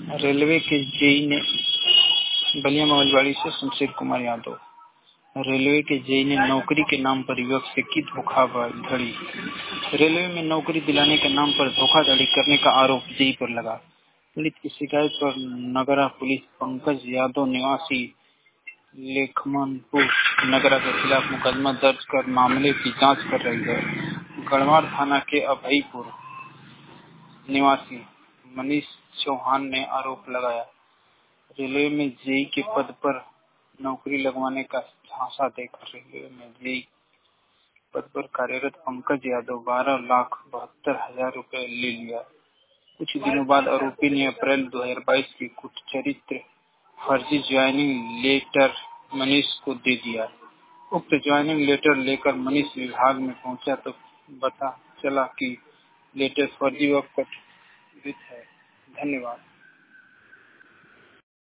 Railway के JE ने बलिया मोबाइलवाड़ी से शमशेर कुमार यादव। रेलवे के जेई ने नौकरी के नाम पर युवक से की धोखाधड़ी। रेलवे में नौकरी दिलाने के नाम पर धोखाधड़ी करने का आरोप जेई पर लगा। पीड़ित की शिकायत पर नगरा पुलिस पंकज यादव निवासी लेखमनपुर नगरा के खिलाफ मुकदमा दर्ज कर मामले की जांच कर रही है। गढ़वाड़ थाना के अभयपुर निवासी मनीष चौहान ने आरोप लगाया, रेलवे में जेई के पद पर नौकरी लगवाने का झांसा देकर रेलवे में जेई पद पर कार्यरत पंकज यादव 12,72,000 रुपए ले लिया। कुछ दिनों बाद आरोपी ने अप्रैल 2022 की कुटचरित्र फर्जी ज्वाइनिंग लेटर मनीष को दे दिया। उक्त ज्वाइनिंग लेटर लेकर मनीष विभाग में पहुंचा तो पता चला कि लेटर फर्जी व कथित है। धन्यवाद।